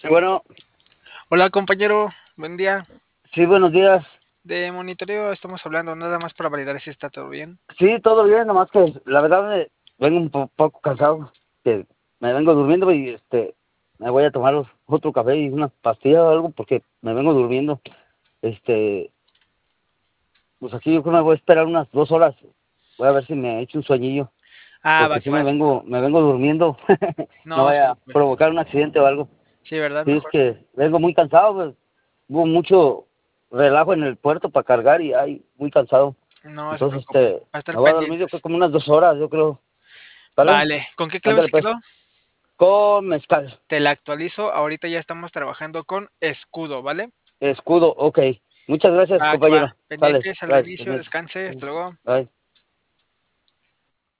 Sí, bueno, Hola compañero, buen día. sí, buenos días. De monitoreo estamos hablando, nada más para validar si está todo bien. Sí, todo bien, nomás que la verdad vengo un poco cansado, que me vengo durmiendo y me voy a tomar otro café y una pastilla o algo porque me vengo durmiendo. Este, pues aquí yo creo que me voy a esperar unas 2 horas. Voy a ver si me echo un sueñillo, Ah, va porque que si va. me vengo durmiendo. No No se vaya a preocupe. provocar un accidente o algo. Sí, ¿verdad? Sí, es Mejor. que vengo muy cansado, pues. Hubo mucho relajo en el puerto para cargar y ay, muy cansado. No se Entonces, preocupe. Va a estar me voy a dormir yo creo pendientes. como unas 2 horas, yo creo. ¿Sale? Vale, ¿con qué clave Ándale se quedó? pues. Con mezcal. Te la actualizo. Ahorita ya estamos trabajando con escudo, ¿vale? Escudo, ok. Muchas gracias, Va que va. compañero. Sale. Pendientes al Gracias, inicio, pendientes. descanse. Hasta luego. Bye.